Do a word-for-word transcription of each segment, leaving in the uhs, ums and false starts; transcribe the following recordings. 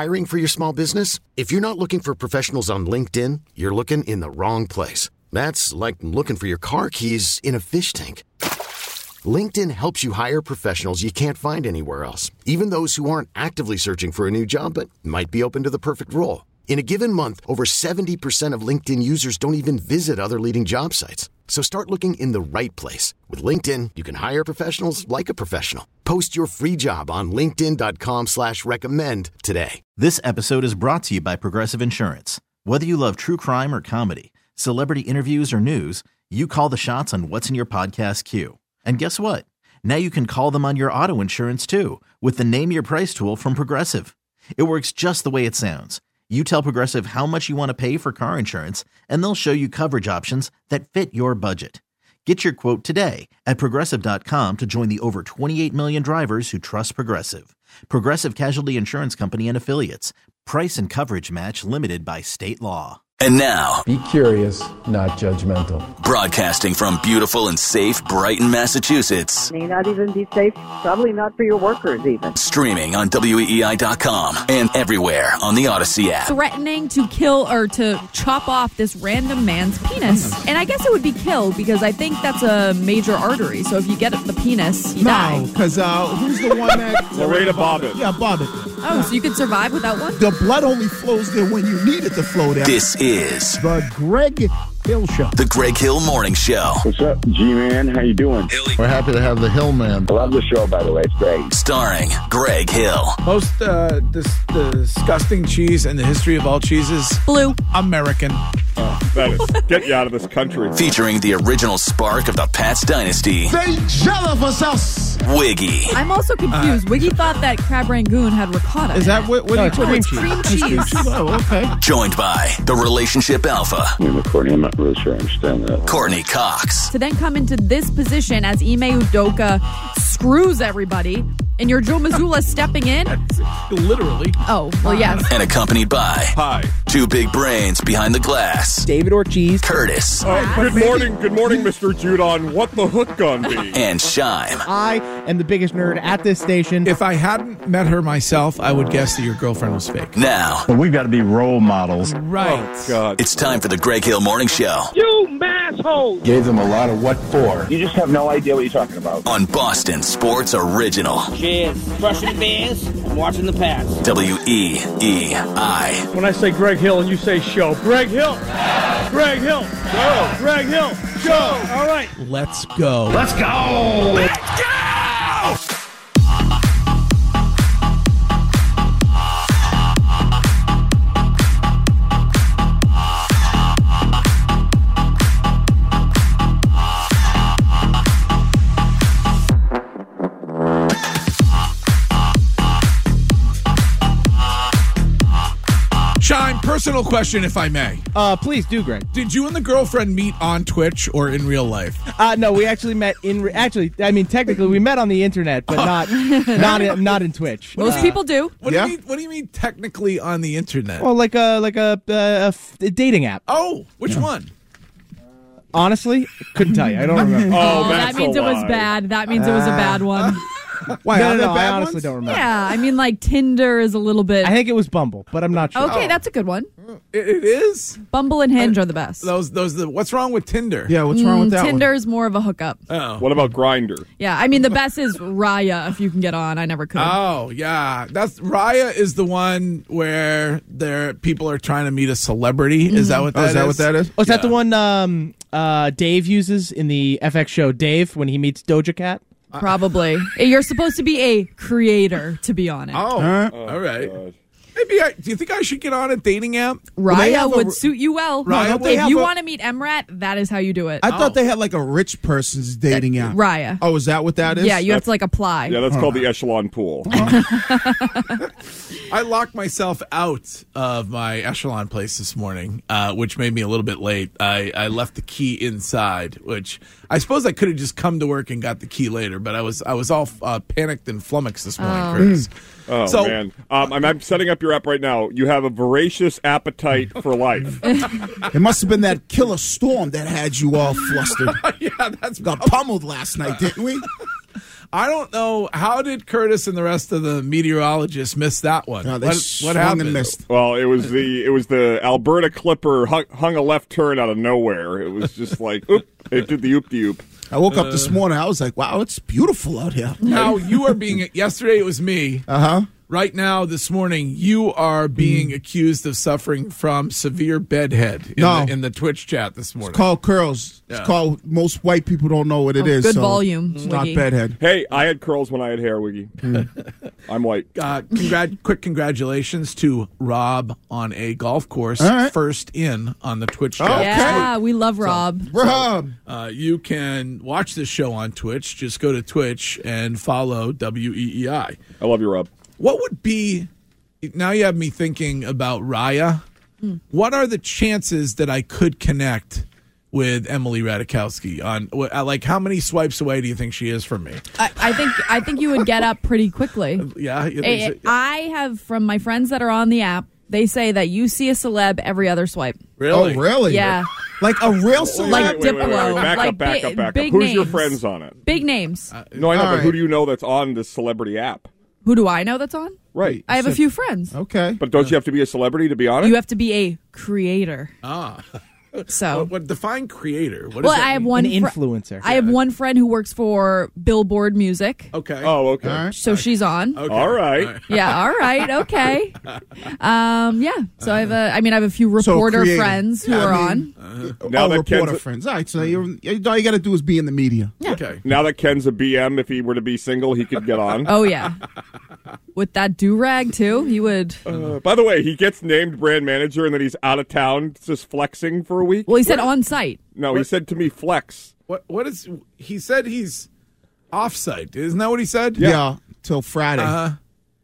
Hiring for your small business? If you're not looking for professionals on LinkedIn, you're looking in the wrong place. That's like looking for your car keys in a fish tank. LinkedIn helps you hire professionals you can't find anywhere else, even those who aren't actively searching for a new job but might be open to the perfect role. In a given month, over seventy percent of LinkedIn users don't even visit other leading job sites. So start looking in the right place. With LinkedIn, you can hire professionals like a professional. Post your free job on linkedin dot com slash recommend today. This episode is brought to you by Progressive Insurance. Whether you love true crime or comedy, celebrity interviews or news, you call the shots on what's in your podcast queue. And guess what? Now you can call them on your auto insurance too with the Name Your Price tool from Progressive. It works just the way it sounds. You tell Progressive how much you want to pay for car insurance, and they'll show you coverage options that fit your budget. Get your quote today at Progressive dot com to join the over twenty-eight million drivers who trust Progressive. Progressive Casualty Insurance Company and Affiliates. Price and coverage match limited by state law. And now, be curious, not judgmental. Broadcasting from beautiful and safe Brighton, Massachusetts. May not even be safe, probably not for your workers even. Streaming on W E E I dot com and everywhere on the Odyssey app. Threatening to kill or to chop off this random man's penis. And I guess it would be kill because I think that's a major artery. So if you get the penis, you no, die. No, because uh, who's the one that... Lorena Bobbitt. Yeah, Bobbitt. Oh, so you could survive without one? The blood only flows there when you need it to flow there. This is the Greg Hill Show. The Greg Hill Morning Show. What's up, G-Man? How you doing? Hilly. We're happy to have the Hill Man. I love the show, by the way. It's great. Starring Greg Hill. Most uh, dis- disgusting cheese in the history of all cheeses. Blue. American. Oh, that is. Get you out of this country. Featuring the original spark of the Pats dynasty. They jealous us. Wiggy. I'm also confused. Uh, Wiggy thought that crab rangoon had ricotta. Is that what? What no, it's cream cheese? Cream cheese. Oh, okay. Joined by the relationship alpha. Name of Courtney. I'm not really sure I understand that. Courtney Cox. To then come into this position as Ime Udoka screws everybody, and you're Joe Mazzulla stepping in. Literally. Oh, well, yes. And accompanied by hi, two big brains behind the glass. David Ortiz. Curtis. Uh, good morning, good morning, Mister Judon. What the hook gun be? And Shime. I am the biggest nerd at this station. If I hadn't met her myself, I would guess that your girlfriend was fake. Now. Well, we've got to be role models. Right. Oh, God. It's time for the Greg Hill Morning Show. You massholes! Gave them a lot of what for. You just have no idea what you're talking about. On Boston Sports Original. Cheers. Crushing the Bears and watching the Pats. W E E I. When I say Greg Hill and you say show, Greg Hill! Greg Hill! Show! Greg Hill! Show! All right. Let's go. Let's go! Let's go! Shine, personal question, if I may. Uh, please do, Greg. Did you and the girlfriend meet on Twitch or in real life? Uh, no, we actually met in. Re- actually, I mean, technically, we met on the internet, but not not in, not in Twitch. Most uh, people do. What yeah? do you mean? What do you mean technically on the internet? Well, like a like a, a, a, f- a dating app. Oh, which yeah. one? Honestly, couldn't tell you. I don't remember. oh, oh that means it was bad. That means it was a bad one. Why? No, no, no, no, I honestly ones? don't remember. Yeah, I mean, like Tinder is a little bit. I think it was Bumble, but I'm not sure. Okay, oh. that's a good one. It, it is. Bumble and Hinge are the best. Those, those. The, what's wrong with Tinder? Yeah, what's wrong mm, with that Tinder's one? more of a hookup. Oh. What about Grindr? Yeah, I mean, the best is Raya if you can get on. I never could. Oh yeah, that's Raya is the one where there people are trying to meet a celebrity. Mm-hmm. Is that what that oh, is? That is? what that is? Oh, is yeah. that the one um, uh, Dave uses in the F X show Dave when he meets Doja Cat? Probably. You're supposed to be a creator to be on it. Oh, Huh? oh all right. God. Maybe I, do you think I should get on a dating app? Raya would a, suit you well. Raya, if you a, want to meet Emrat, that is how you do it. I oh. thought they had like a rich person's dating app. Raya. Oh, is that what that is? Yeah, you that's, have to like apply. Yeah, that's huh. called the echelon pool. I locked myself out of my echelon place this morning, uh, which made me a little bit late. I, I left the key inside, which I suppose I could have just come to work and got the key later, but I was I was all uh, panicked and flummoxed this morning, oh. Chris. Oh, so, man. Um, I'm, I'm setting up your app right now. You have a voracious appetite for life. It must have been that killer storm that had you all flustered. Yeah, that's got pummeled last night, didn't we? I don't know. How did Curtis and the rest of the meteorologists miss that one? No, they what swung what and happened? missed. Well, it was the it was the Alberta Clipper hung, hung a left turn out of nowhere. It was just like, oop, it did the oop de oop. I woke up this morning. I was like, wow, it's beautiful out here. Now, you are being, yesterday it was me. Uh-huh. Right now, this morning, you are being mm. accused of suffering from severe bedhead in, no. the, in the Twitch chat this morning. It's called curls. Yeah. It's called, most white people don't know what it oh, is. Good so volume. It's Wiggy. not bedhead. Hey, I had curls when I had hair, Wiggy. Mm. I'm white. Uh, congrat- quick congratulations to Rob on a golf course. Right. First in on the Twitch chat. Oh, yeah, we love Rob. So, Rob. So, uh, you can watch this show on Twitch. Just go to Twitch and follow W E E I. I love you, Rob. What would be... Now you have me thinking about Raya. Mm. What are the chances that I could connect with Emily Ratajkowski? On like, how many swipes away do you think she is from me? I, I think I think you would get up pretty quickly. Yeah, you I, think so? I have from my friends that are on the app. They say that you see a celeb every other swipe. Really? Oh, really? Yeah. Like a real celeb? Like wait, wait, wait, wait, Diplo. wait. Back like up, back big, up, back up. big Who's names. your friends on it? Big names. Uh, no, I know, All but right. who do you know that's on this celebrity app? Who do I know that's on? Right. I have a few friends. Okay. But don't you have to be a celebrity to be on it? You have to be a creator. Ah. So, what, what define creator? What well, does that I have mean? one An fr- influencer. I have one friend who works for Billboard Music. Okay. Oh, okay. All right. So she's on. Okay. All right. All right. Yeah. All right. Okay. Um. Yeah. So I have a. I mean, I have a few So reporter creative. friends who Yeah, are I mean, on. Uh, now oh, that reporter Ken's a, friends. All right, so you're, all you got to do is be in the media. Yeah. Okay. now that Ken's a B M, if he were to be single, he could get on. Oh yeah. With that do rag too, he would. Uh, by the way, he gets named brand manager, and then he's out of town, just flexing for a week. Well, he said on site. No, he said to me, flex. What? What is? He said he's off-site. Isn't that what he said? Yeah, yeah till Friday. Uh,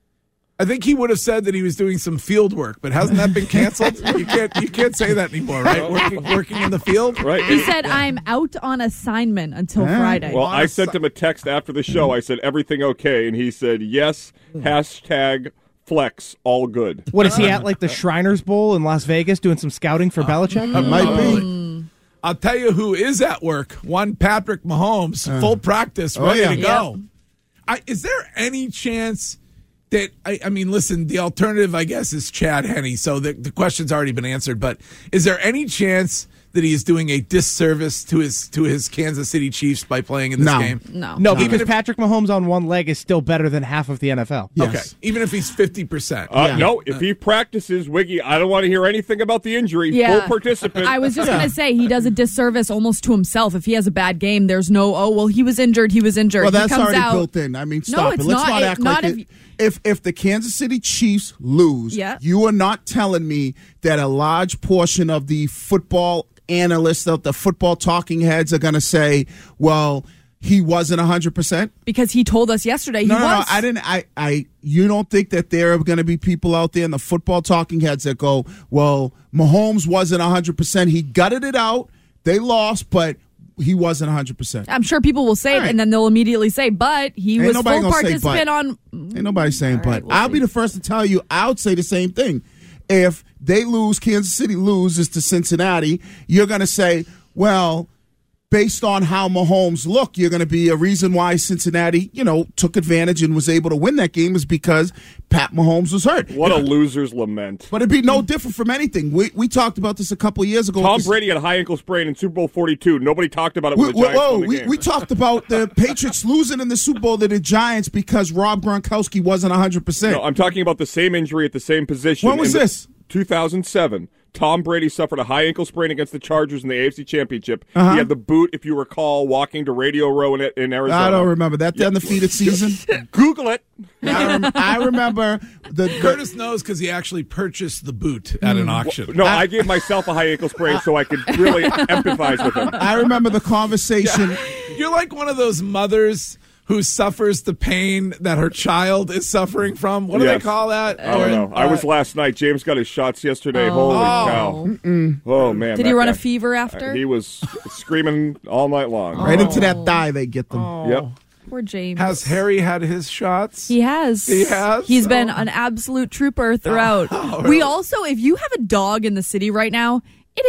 I think he would have said that he was doing some field work, but hasn't that been canceled? you can't. You can't say that anymore, right? Working, working in the field, right? He said, "I'm out on assignment until Yeah. Friday." Well, I sent him a text after the show. I said, everything okay? And he said, yes, hashtag flex, all good. What is he at, like the Shriners Bowl in Las Vegas, doing some scouting for Belichick? It might be. I'll tell you who is at work. One Patrick Mahomes, uh, full practice, ready oh, yeah. to go. Yep. I, is there any chance that I, I mean, listen, the alternative, I guess, is Chad Henne, so the, the question's already been answered. But is there any chance that he is doing a disservice to his to his Kansas City Chiefs by playing in this No. game? No. No, Even because if- Patrick Mahomes on one leg is still better than half of the N F L. Yes. Okay, even if he's fifty percent. Uh, Yeah. No, if he practices, Wiggy, I don't want to hear anything about the injury. Yeah. Full participant. I was just going to say he does a disservice almost to himself. If he has a bad game, there's no, oh, well, he was injured, he was injured. Well, he that's comes already out, built in. I mean, No, stop it's it. Let's not. not, It- act not like if- it. If if the Kansas City Chiefs lose, Yeah. you are not telling me that a large portion of the football analysts, of the football talking heads, are going to say, "Well, he wasn't one hundred percent." Because he told us yesterday he No, no, no. was. I didn't. I, I. You don't think that there are going to be people out there in the football talking heads that go, "Well, Mahomes wasn't one hundred percent. He gutted it out. They lost, but." He wasn't one hundred percent. I'm sure people will say it, Right. and then they'll immediately say, but he Ain't was nobody full gonna say participant but. on. Ain't nobody saying All but. right, we'll I'll see. be the first to tell you, I would say the same thing. If they lose, Kansas City loses to Cincinnati, you're going to say, well, based on how Mahomes looked, you're going to be a reason why Cincinnati, you know, took advantage and was able to win that game is because Pat Mahomes was hurt. What a loser's lament. But it'd be no different from anything. We we talked about this a couple of years ago. Tom Brady had a high ankle sprain in Super Bowl forty-two. Nobody talked about it when We, the Giants whoa, won the we, game. we talked about the Patriots losing in the Super Bowl to the Giants because Rob Gronkowski wasn't one hundred percent. No, I'm talking about the same injury at the same position. When was in the- this? two thousand seven. Tom Brady suffered a high ankle sprain against the Chargers in the A F C Championship. Uh-huh. He had the boot, if you recall, walking to Radio Row in, in Arizona. I don't remember that. The undefeated season. Google it. I, rem- I remember the Curtis knows because he actually purchased the boot at an auction. No, I, I gave myself a high ankle sprain so I could really empathize with him. I remember the conversation. Yeah. You're like one of those mothers who suffers the pain that her child is suffering from. What do Yes. they call that? I don't know. I was last night. James got his shots yesterday. Holy cow. Mm-mm. Oh, man. Did that he run guy- a fever after? Uh, he was screaming all night long. Right into that thigh, they get them. Oh. Yep. Poor James. Has Harry had his shots? He has. He has? He's been Oh. an absolute trooper throughout. Oh, We really? also, if you have a dog in the city right now, it is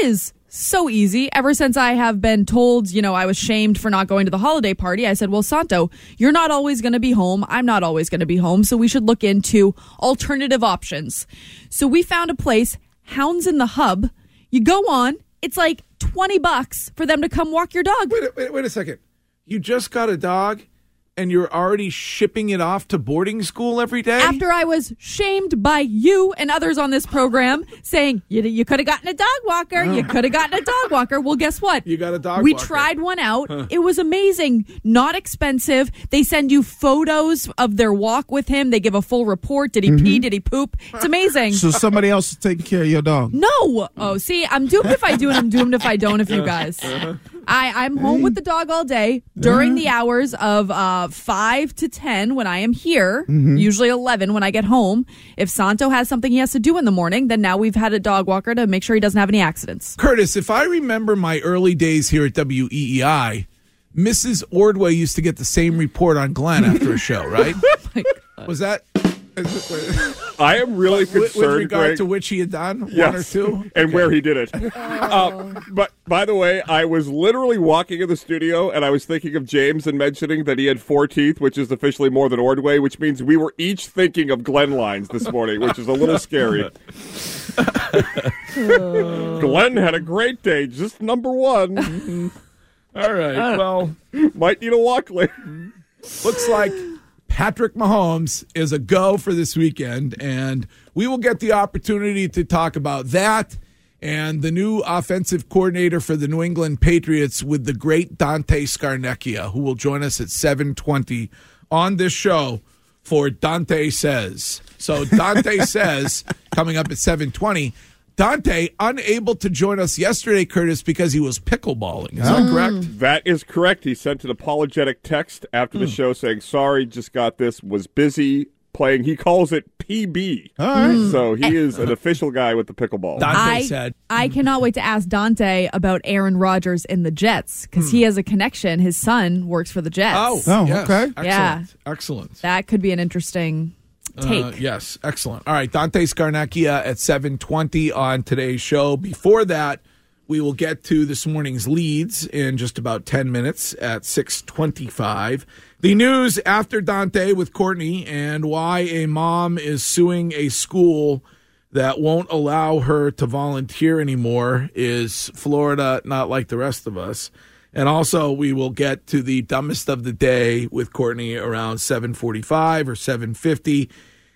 so easy. Ever since I have been told, you know, I was shamed for not going to the holiday party, I said, well, Santo, you're not always going to be home. I'm not always going to be home. So we should look into alternative options. So we found a place, Hounds in the Hub. You go on. It's like twenty bucks for them to come walk your dog. Wait, wait, wait a second. You just got a dog and you're already shipping it off to boarding school every day? After I was shamed by you and others on this program saying, you, you could have gotten a dog walker. Oh. You could have gotten a dog walker. Well, guess what? You got a dog we walker. We tried one out. Huh. It was amazing. Not expensive. They send you photos of their walk with him. They give a full report. Did he mm-hmm. pee? Did he poop? It's amazing. So somebody else is taking care of your dog? No. Oh, see, I'm doomed if I do and I'm doomed if I don't if you guys. Uh-huh. I, I'm home with the dog all day during the hours of uh, five to ten when I am here, mm-hmm. usually eleven when I get home. If Santo has something he has to do in the morning, then now we've had a dog walker to make sure he doesn't have any accidents. Curtis, if I remember my early days here at W E E I, Missus Ordway used to get the same report on Glenn after a show, right? Oh Was that... I am really concerned, with, with regard Greg, to which he had done yes, one or two, and okay. where he did it. uh, but by the way, I was literally walking in the studio, and I was thinking of James and mentioning that he had four teeth, which is officially more than Ordway, which means we were each thinking of Glenn lines this morning, which is a little scary. Glenn had a great day, just number one. Mm-hmm. All right, well, might need a walk later. Looks like Patrick Mahomes is a go for this weekend, and we will get the opportunity to talk about that and the new offensive coordinator for the New England Patriots with the great Dante Scarnecchia, who will join us at seven twenty on this show for Dante Says. So Dante Says, coming up at seven twenty. Dante, unable to join us yesterday, Curtis, because he was pickleballing. Is that mm. correct? That is correct. He sent an apologetic text after the mm. show saying, sorry, just got this, was busy playing. He calls it P B. All right. Mm. So he is an official guy with the pickleball. Dante I, said. I cannot wait to ask Dante about Aaron Rodgers in the Jets, because mm. he has a connection. His son works for the Jets. Oh, oh yes. okay. Excellent. Yeah. Excellent. That could be an interesting take. Uh, yes, excellent. All right, Dante Scarnecchia at seven twenty on today's show. Before that, we will get to this morning's leads in just about ten minutes at six twenty-five. The news after Dante with Courtney and why a mom is suing a school that won't allow her to volunteer anymore is Florida not like the rest of us. And also, we will get to the dumbest of the day with Courtney around seven forty-five or seven fifty,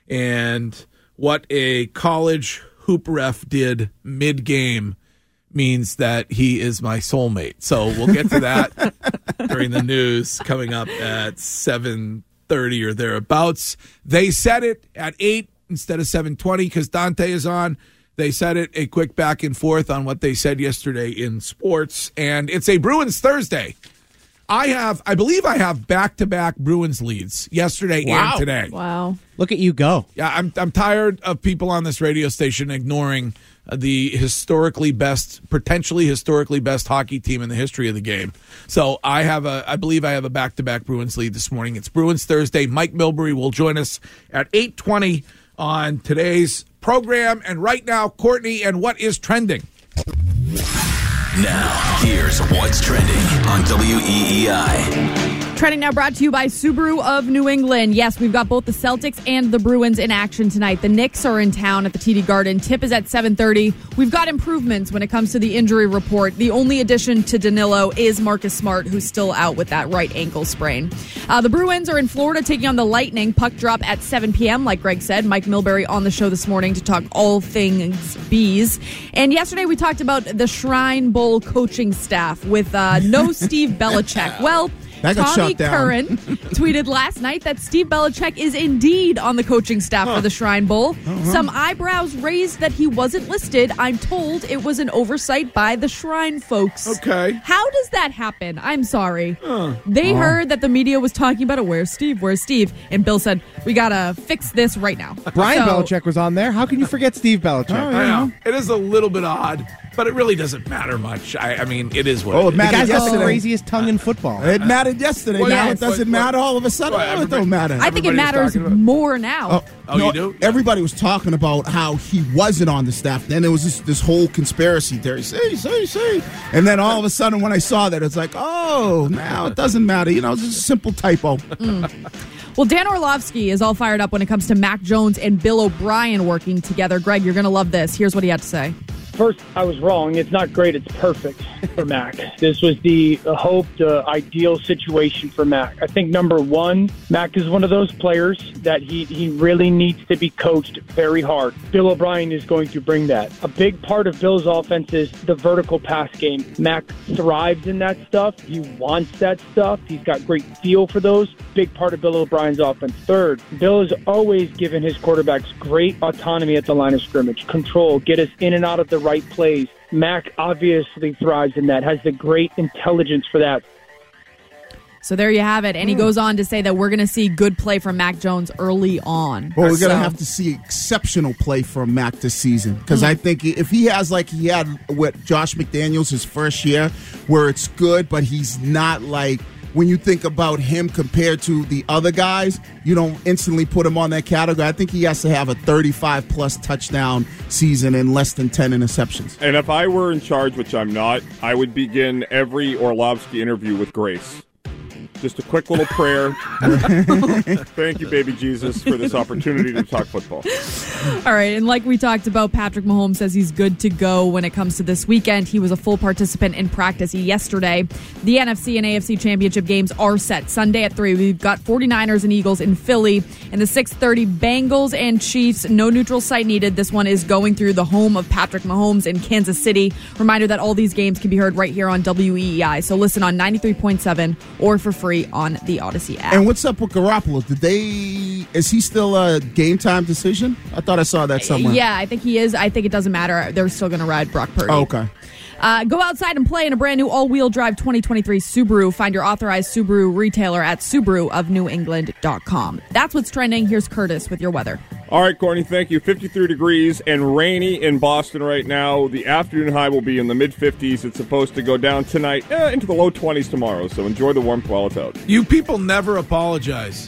and what a college hoop ref did mid-game means that he is my soulmate. So we'll get to that during the news coming up at seven thirty or thereabouts. They said it at eight instead of seven twenty because Dante is on. They said it, a quick back and forth on what they said yesterday in sports. And it's a Bruins Thursday. I have, I believe I have back-to-back Bruins leads yesterday Wow. and today. Wow. Look at you go. Yeah, I'm I'm tired of people on this radio station ignoring the historically best, potentially historically best hockey team in the history of the game. So I have a, I believe I have a back-to-back Bruins lead this morning. It's Bruins Thursday. Mike Milbury will join us at eight twenty on today's program. And right now, Courtney and what is trending. Now, here's what's trending on W E E I. Trending now brought to you by Subaru of New England. Yes, we've got both the Celtics and the Bruins in action tonight. The Knicks are in town at the T D Garden. Tip is at seven thirty. We've got improvements when it comes to the injury report. The only addition to Danilo is Marcus Smart, who's still out with that right ankle sprain. Uh, the Bruins are in Florida taking on the Lightning. Puck drop at seven p.m., like Greg said. Mike Milbury on the show this morning to talk all things bees. And yesterday we talked about the Shrine Bowl coaching staff with uh, no Steve Belichick. Well, That got Tommy shut down. Curran tweeted last night that Steve Belichick is indeed on the coaching staff huh. for the Shrine Bowl. Uh-huh. Some eyebrows raised that he wasn't listed. I'm told it was an oversight by the Shrine folks. Okay. How does that happen? I'm sorry. Huh. They uh-huh. heard that the media was talking about it. Where's Steve? Where's Steve? And Bill said, We got to fix this right now. Brian So- Belichick was on there. How can you forget Steve Belichick? I know. It is a little bit odd, but it really doesn't matter much. I, I mean, it is what Oh, it it is. The mattered guy's got the yesterday. craziest tongue in football. It mattered yesterday. Well, now yeah, it doesn't but- matter all of a sudden. Well, Oh, it everybody- don't matter. I think it Everybody's matters talking about- more now. Oh, Oh, no, you do? Everybody was talking about how he wasn't on the staff. Then there was this, this whole conspiracy theory. Say, say, say. And then all of a sudden, when I saw that, it's like, oh, now it doesn't matter. You know, it's just a simple typo. Well, Dan Orlovsky is all fired up when it comes to Mac Jones and Bill O'Brien working together. Greg, you're going to love this. Here's what he had to say. First, I was wrong. It's not great. It's perfect for Mac. This was the hope, the ideal situation for Mac. I think, number one, Mac is one of those players that he, he really needs to be coached very hard. Bill O'Brien is going to bring that. A big part of Bill's offense is the vertical pass game. Mac thrives in that stuff. He wants that stuff. He's got great feel for those. Big part of Bill O'Brien's offense. Third, Bill has always given his quarterbacks great autonomy at the line of scrimmage. Control, get us in and out of the right plays. Mac obviously thrives in that, has the great intelligence for that. So there you have it. And he goes on to say that we're going to see good play from Mac Jones early on. Well, we're So- going to have to see exceptional play from Mac this season. Because I think if he has like he had with Josh McDaniels his first year, where it's good, but he's not like, when you think about him compared to the other guys, you don't instantly put him on that category. I think he has to have a thirty-five plus touchdown season and less than ten interceptions. And if I were in charge, which I'm not, I would begin every Orlovsky interview with grace. Just a quick little prayer. Thank you, baby Jesus, for this opportunity to talk football. All right, and like we talked about, Patrick Mahomes says he's good to go when it comes to this weekend. He was a full participant in practice yesterday. The N F C and A F C championship games are set Sunday at three. We've got 49ers and Eagles in Philly. And the six thirty Bengals and Chiefs, no neutral site needed. This one is going through the home of Patrick Mahomes in Kansas City. Reminder that all these games can be heard right here on W E E I. So listen on ninety-three point seven or for free on the Odyssey app. And what's up with Garoppolo? Did they? Is he still a game time decision? I thought I saw that somewhere. Yeah, I think he is. I think it doesn't matter. They're still going to ride Brock Purdy. Oh, okay. Uh, go outside and play in a brand new all-wheel drive twenty twenty-three Subaru. Find your authorized Subaru retailer at Subaru of New England dot com. That's what's trending. Here's Curtis with your weather. All right, Courtney, thank you. fifty-three degrees and rainy in Boston right now. The afternoon high will be in the mid-fifties. It's supposed to go down tonight eh, into the low twenties tomorrow, so enjoy the warmth while it's out. You people never apologize.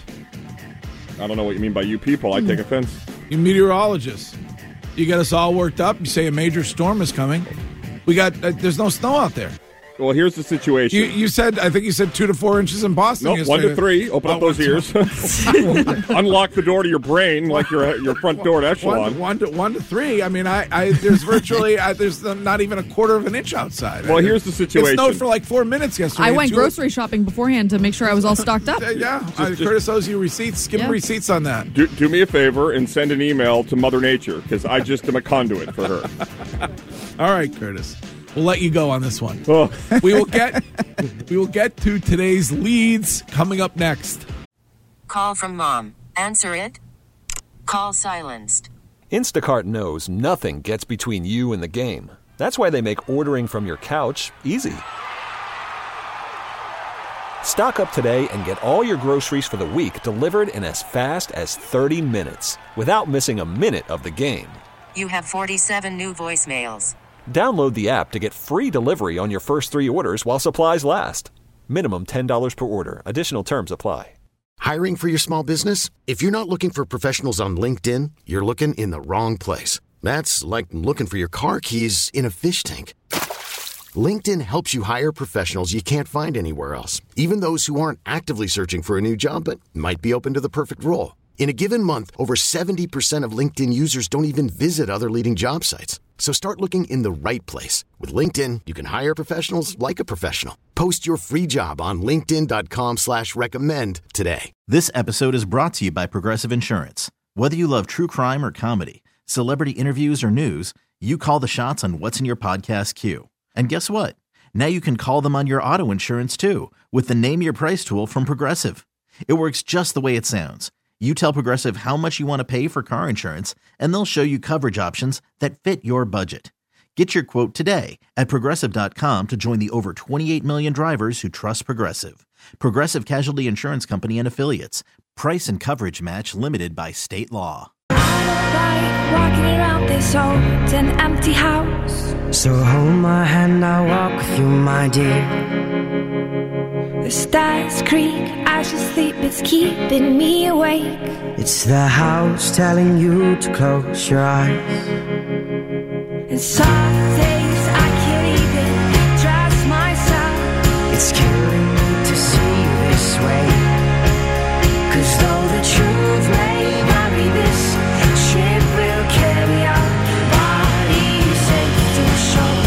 I don't know what you mean by you people. I take offense. You meteorologists. You get us all worked up. You say a major storm is coming. We got, uh, there's no snow out there. Well, here's the situation. You, you said, I think you said two to four inches in Boston. Nope, one to three. Open up Oh, those ears. Unlock the door to your brain like your your front door at Echelon. One, one to one to three. I mean, I, I there's virtually I, there's not even a quarter of an inch outside. Well, here's the situation. It snowed for like four minutes yesterday. I went Two- grocery shopping beforehand to make sure I was all stocked up. Uh, yeah, Just- uh, just- Curtis owes you receipts. Give him Yeah. receipts on that. Do, do me a favor and send an email to Mother Nature because I just am a conduit for her. All right, Curtis. We'll let you go on this one. Oh. We will get we will get to today's leads coming up next. Call from mom. Answer it. Call silenced. Instacart knows nothing gets between you and the game. That's why they make ordering from your couch easy. Stock up today and get all your groceries for the week delivered in as fast as thirty minutes without missing a minute of the game. You have forty-seven new voicemails. Download the app to get free delivery on your first three orders while supplies last. Minimum ten dollars per order. Additional terms apply. Hiring for your small business? If you're not looking for professionals on LinkedIn, you're looking in the wrong place. That's like looking for your car keys in a fish tank. LinkedIn helps you hire professionals you can't find anywhere else, even those who aren't actively searching for a new job but might be open to the perfect role. In a given month, over seventy percent of LinkedIn users don't even visit other leading job sites. So start looking in the right place. With LinkedIn, you can hire professionals like a professional. Post your free job on linkedin.com slash recommend today. This episode is brought to you by Progressive Insurance. Whether you love true crime or comedy, celebrity interviews or news, you call the shots on what's in your podcast queue. And guess what? Now you can call them on your auto insurance too with the Name Your Price tool from Progressive. It works just the way it sounds. You tell Progressive how much you want to pay for car insurance, and they'll show you coverage options that fit your budget. Get your quote today at Progressive dot com to join the over twenty-eight million drivers who trust Progressive. Progressive Casualty Insurance Company and Affiliates. Price and coverage match limited by state law. Walking around this old and empty house. So hold my hand, I'll walk with you, my dear. The stars creak, I should sleep, it's keeping me awake. It's the house telling you to close your eyes. And some days I can't even trust myself. It's killing me to see you this way. 'Cause though the truth may vary, this ship will carry our bodies safe to shore.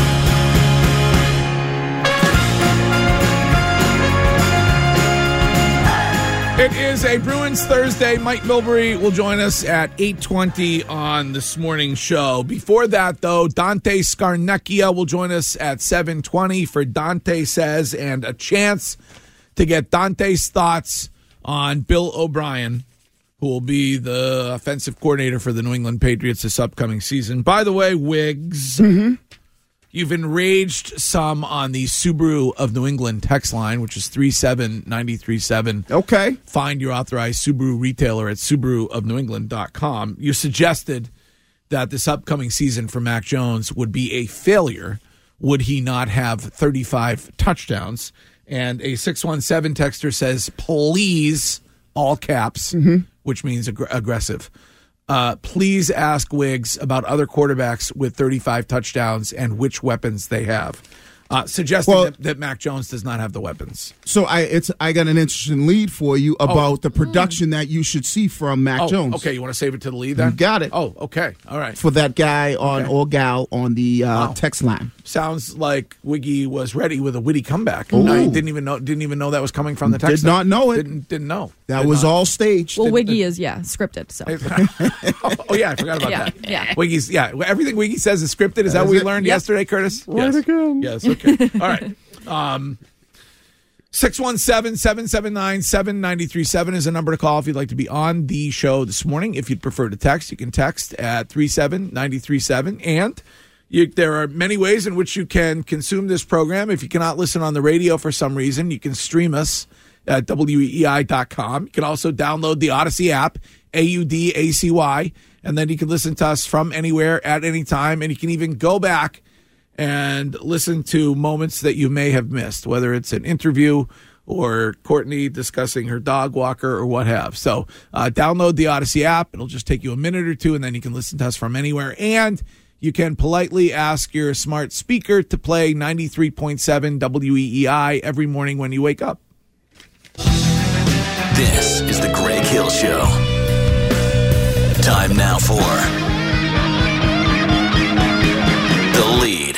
It is a Bruins Thursday. Mike Milbury will join us at eight twenty on this morning's show. Before that, though, Dante Scarnecchia will join us at seven twenty for Dante Says, and a chance to get Dante's thoughts on Bill O'Brien, who will be the offensive coordinator for the New England Patriots this upcoming season. By the way, Wiggs, mm-hmm. you've enraged some on the Subaru of New England text line, which is three seven nine three seven. Okay. Find your authorized Subaru retailer at Subaru of New England dot com. You suggested that this upcoming season for Mac Jones would be a failure would he not have thirty-five touchdowns. And a six one seven texter says, please, all caps, mm-hmm. which means ag- aggressive. Uh, please ask Wiggs about other quarterbacks with thirty-five touchdowns and which weapons they have. Uh, suggesting well, that, that Mac Jones does not have the weapons. So I it's I got an interesting lead for you about oh. the production that you should see from Mac oh, Jones. Okay, you want to save it to the lead then? You got it. Oh, okay. All right. For that guy on okay. or gal on the uh, wow. text line. Sounds like Wiggy was ready with a witty comeback. No, he didn't even know didn't even know that was coming from the text. Did not know it. Didn't didn't know. That Did was not. all staged. Well, Did, Wiggy did, is yeah scripted. So. oh yeah, I forgot about yeah, that. Yeah. Wiggy's yeah. Everything Wiggy says is scripted. Is that, that what we learned yep. yesterday, Curtis? Right yes. again. Yes. Okay. All right. Um, six one seven, seven seven nine, seven nine three seven is a number to call if you'd like to be on the show this morning. If you'd prefer to text, you can text at three seven nine three seven. And you, there are many ways in which you can consume this program. If you cannot listen on the radio for some reason, you can stream us at W E I dot com. You can also download the Odyssey app, A U D A C Y, and then you can listen to us from anywhere at any time. And you can even go back and listen to moments that you may have missed, whether it's an interview or Courtney discussing her dog walker or what have. So uh, download the Odyssey app. It'll just take you a minute or two, and then you can listen to us from anywhere. And you can politely ask your smart speaker to play ninety-three point seven W E E I every morning when you wake up. This is the Greg Hill Show. Time now for The Lead.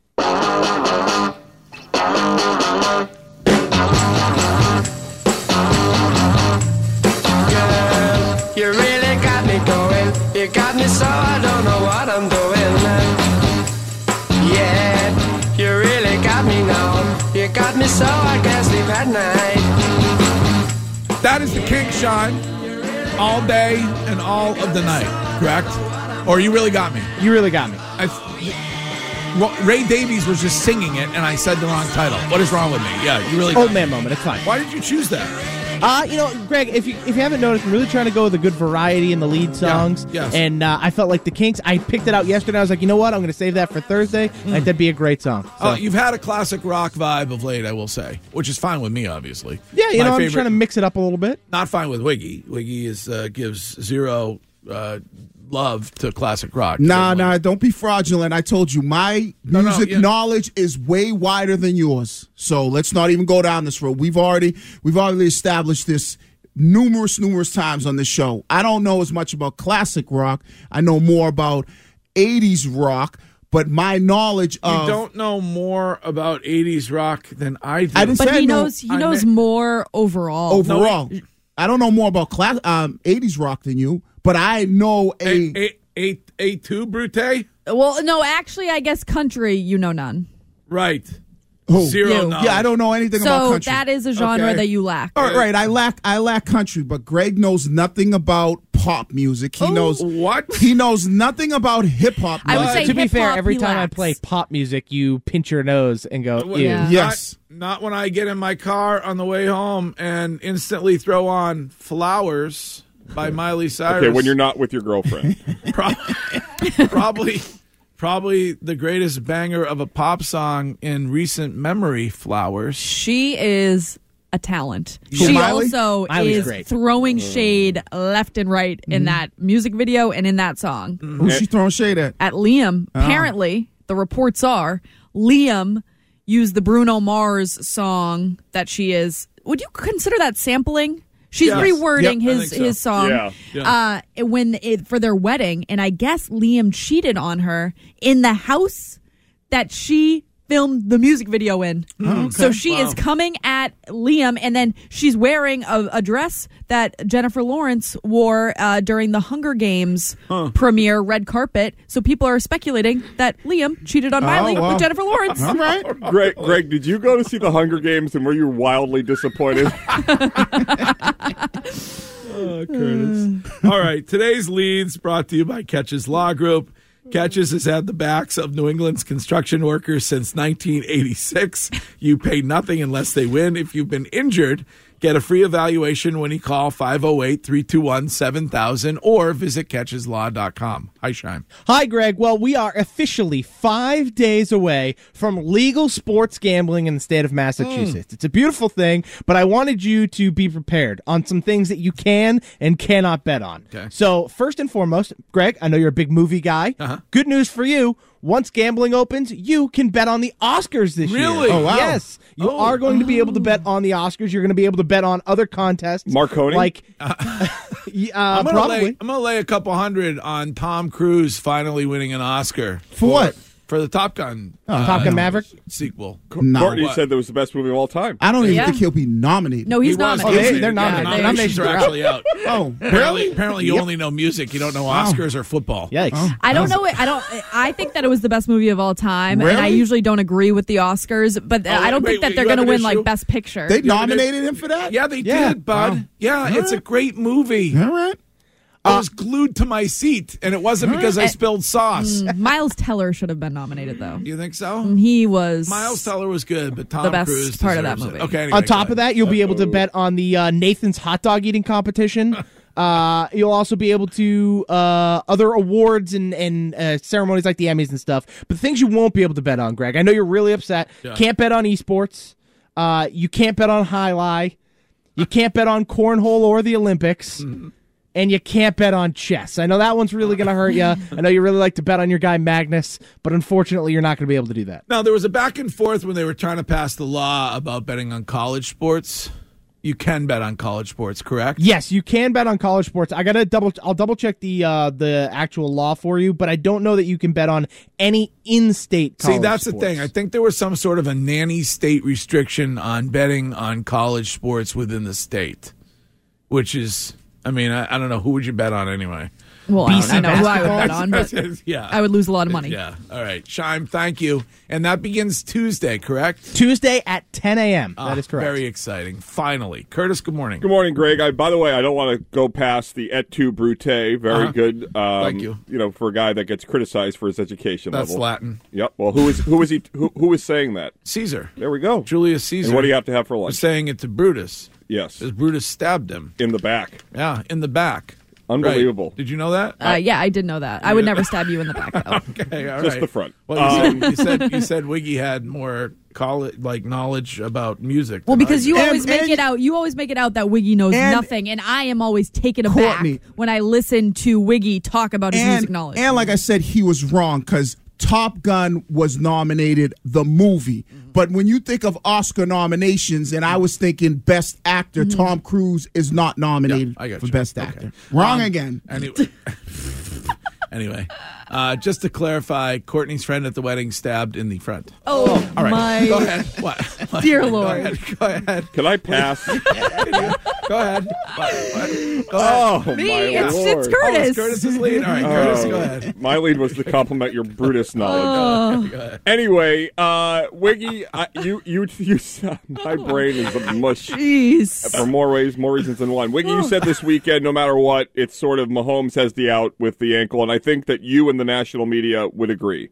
Girl, you really got me going. You got me so I don't know what I'm doing. Yeah, you really got me now. You got me so I can't sleep at night. That is the King, Sean. All day and all of the night, correct? Or you really got me? You really got me. I, Ray Davies was just singing it, and I said the wrong title. What is wrong with me? Yeah, you really got Old me. man moment. It's fine. Why did you choose that? Uh, you know, Greg, if you if you haven't noticed, I'm really trying to go with a good variety in the lead songs. Yeah, yes. And uh, I felt like the Kinks, I picked it out yesterday. I was like, you know what? I'm going to save that for Thursday. Mm. Like, that'd be a great song. So. Oh, you've had a classic rock vibe of late, I will say, which is fine with me, obviously. Yeah, you My know, favorite, I'm trying to mix it up a little bit. Not fine with Wiggy. Wiggy is uh, gives zero uh, love to classic rock. Nah, nah, don't be fraudulent. I told you, my no, music no, yeah. knowledge is way wider than yours. So let's not even go down this road. We've already we've already established this numerous, numerous times on this show. I don't know as much about classic rock. I know more about eighties rock, but my knowledge of... You don't know more about eighties rock than I do. I didn't but say he know, knows he knows more overall. Overall. No, I don't know more about class, um, eighties rock than you, but I know a... A, a, a, a two, Brute? Well, no, actually, I guess country, you know none. Right. Who? Zero You. knowledge. Yeah, I don't know anything about So country. that is a genre Okay. that you lack. All right, right, I lack I lack country, but Greg knows nothing about pop music. He knows what? He knows nothing about hip hop. I would music. say to be hip fair, hop, every he time lacks. I play pop music, you pinch your nose and go, ew. Yeah. Yes. Not, not when I get in my car on the way home and instantly throw on Flowers by Miley Cyrus. Okay, when you're not with your girlfriend. Pro- probably, probably the greatest banger of a pop song in recent memory, Flowers. She is a talent. Who, She Miley? also Miley's is great. throwing shade left and right in that music video and in that song. Who's she throwing shade at? At Liam, apparently, the reports are Liam used the Bruno Mars song that she is. Would you consider that sampling? She's Yes. rewording Yep, I his think so. his song Yeah. Yeah. Uh, when it, for their wedding, and I guess Liam cheated on her in the house that she filmed the music video in. So she is coming at Liam, and then she's wearing a, a dress that Jennifer Lawrence wore uh, during the Hunger Games premiere red carpet. So people are speculating that Liam cheated on Miley wow. with Jennifer Lawrence. All right. Greg, Greg, did you go to see the Hunger Games and were you wildly disappointed? Oh, Curtis. All right, today's leads brought to you by Catches Law Group. Catches has had the backs of New England's construction workers since nineteen eighty-six. You pay nothing unless they win. If you've been injured, get a free evaluation when you call five oh eight, three two one, seven thousand or visit catches law dot com. Hi, Shime. Hi, Greg. Well, we are officially five days away from legal sports gambling in the state of Massachusetts. Mm. It's a beautiful thing, but I wanted you to be prepared on some things that you can and cannot bet on. Okay. So, first and foremost, Greg, I know you're a big movie guy. Uh-huh. Good news for you. Once gambling opens, you can bet on the Oscars this Really? year. Oh, wow. Yes. You Oh. are going to be able to bet on the Oscars. You're going to be able to bet on other contests. Marconi? Like, uh, I'm gonna probably. lay I'm gonna lay a couple hundred on Tom Cruise finally winning an Oscar. For what? For the Top Gun uh, Top Gun Maverick? sequel. No. Courtney What? said that was the best movie of all time. I don't even Yeah. think he'll be nominated. No, he's He was nominated. Oh, they- they're nominated. Yeah, The nominations are nominations actually out. Oh, Apparently, really? apparently you Yep. only know music. You don't know Oscars or football. Yikes. I don't know it. I don't. I think that it was the best movie of all time, and I Really? usually don't agree with the Oscars. But Oh, I don't wait, think that wait, they're you going to have an win like issue? Best Picture. They You know, nominated him for that? Yeah, they Yeah. did, bud. Wow. Yeah, it's a great movie. All right. I was glued to my seat, and it wasn't because I spilled sauce. Mm, Miles Teller should have been nominated, though. You think so? He was Miles Teller was good, but Tom the best Cruise part of that deserves it. movie. Okay. Anyway, On top go of ahead. that, you'll be able to bet on the uh, Nathan's hot dog eating competition. Uh, you'll also be able to uh, other awards and, and uh, ceremonies like the Emmys and stuff. But things you won't be able to bet on, Greg. I know you're really upset. Yeah. Can't bet on esports. Uh, you can't bet on highlight. You can't bet on cornhole or the Olympics. Mm-hmm. And you can't bet on chess. I know that one's really going to hurt you. I know you really like to bet on your guy Magnus, but unfortunately, you're not going to be able to do that. Now, there was a back and forth when they were trying to pass the law about betting on college sports. You can bet on college sports, correct? Yes, you can bet on college sports. I gotta double. I'll double check the uh, the actual law for you, but I don't know that you can bet on any in-state. See, College that's sports. the thing. I think there was some sort of a nanny state restriction on betting on college sports within the state, which is, I mean, I, I don't know. Who would you bet on anyway? Well, I, don't, I know who I would bet on, but yeah. I would lose a lot of money. Yeah. All right. Shime, thank you. And that begins Tuesday, correct? Tuesday at ten a.m. Ah, that is correct. Very exciting. Finally. Curtis, good morning. Good morning, Greg. I, by the way, I don't want to go past the et tu Brute. Very Uh-huh. good. Um, Thank you. You know, for a guy that gets criticized for his education That's level. Latin. Yep. Well, who is who is he? Who, who is saying that? Caesar. There we go. Julius Caesar. And what do you have to have for was lunch? saying it to Brutus. Yes. Because Brutus stabbed him. In the back. Yeah, in the back. Unbelievable. Right. Did you know that? Uh, yeah, I did know that. I would never stab you in the back, though. Okay, all Just right. the front. Well, you, Um, said, you said you said Wiggy had more college, like knowledge about music. Well, than because I you did. always make it out. You always make it out that Wiggy knows and- nothing, and I am always taken aback Courtney. when I listen to Wiggy talk about his and, music knowledge. and like I said, he was wrong because Top Gun was nominated the movie. But when you think of Oscar nominations, and I was thinking Best Actor, Tom Cruise is not nominated Yeah, I got for you. Best Okay. Actor. Wrong Um, again. Anyway, anyway Uh, just to clarify, Courtney's friend at the wedding stabbed in the front. Oh, all right. my Go ahead. What? What? dear Go Lord. ahead. Go ahead. Can I pass? Go ahead. What? What? Go Oh, ahead. Me, my it's, Lord. it's Curtis. Oh, it's Curtis's lead. All right, Curtis, Oh, go ahead. My lead was to compliment your Brutus knowledge. Oh. Anyway, uh, Wiggy, I, you, you, you, my brain is a mush. Jeez. For more ways, more reasons than one. Wiggy, you said this weekend, no matter what, it's sort of Mahomes has the out with the ankle, and I think that you and the national media would agree.